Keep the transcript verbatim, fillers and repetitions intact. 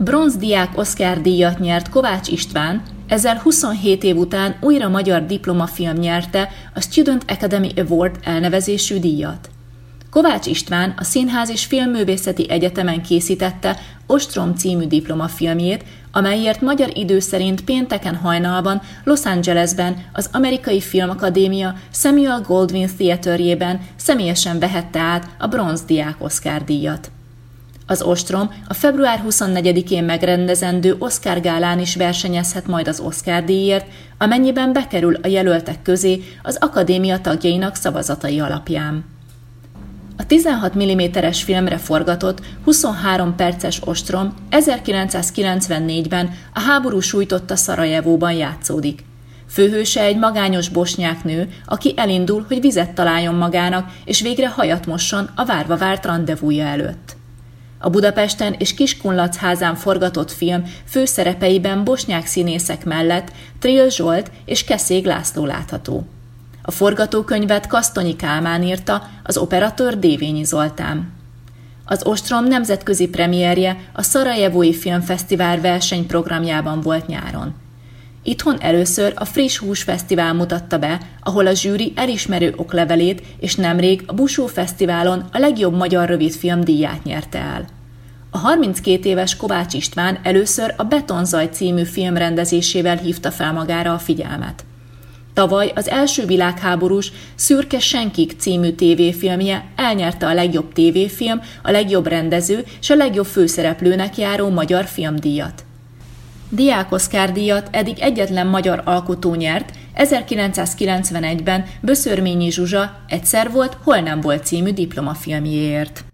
A bronzdiák Oscar-díjat nyert Kovács István, ezzel huszonhét év után újra magyar diplomafilm nyerte a Student Academy Award elnevezésű díjat. Kovács István a Színház és Filmművészeti Egyetemen készítette Ostrom című diplomafilmjét, amelyért magyar idő szerint pénteken hajnalban Los Angelesben az Amerikai Filmakadémia Samuel Goldwyn Theaterjében személyesen vehette át a bronzdiák Oscar-díjat. Az Ostrom a február huszonnegyedikén megrendezendő Oscar gálán is versenyezhet majd az Oscar-díjért, amennyiben bekerül a jelöltek közé az akadémia tagjainak szavazatai alapján. A tizenhat milliméteres filmre forgatott huszonhárom perces Ostrom ezerkilencszázkilencvennégyben a háború sújtotta Szarajevóban játszódik. Főhőse egy magányos bosnyák nő, aki elindul, hogy vizet találjon magának, és végre hajat mosson a várva várt randevúja előtt. A Budapesten és Kiskunlachházán forgatott film főszerepeiben bosnyák színészek mellett Trill Zsolt és Keszég László látható. A forgatókönyvet Kasztonyi Kálmán írta, az operatőr Dévényi Zoltán. Az Ostrom nemzetközi premierje a Szarajevói Filmfesztivál versenyprogramjában volt nyáron. Itthon először a Friss Hús Fesztivál mutatta be, ahol a zsűri elismerő oklevelét, és nemrég a Busó Fesztiválon a legjobb magyar rövidfilm díját nyerte el. A harminckét éves Kovács István először a Betonzaj című film rendezésével hívta fel magára a figyelmet. Tavaly az első világháborús Szürke Senkik című tévéfilmje elnyerte a legjobb tévéfilm, a legjobb rendező és a legjobb főszereplőnek járó magyar filmdíjat. Diák Oscar-díjat eddig egyetlen magyar alkotó nyert, ezerkilencszázkilencvenegyben Böszörményi Zsuzsa Egyszer volt, hol nem volt című diplomafilmjéért.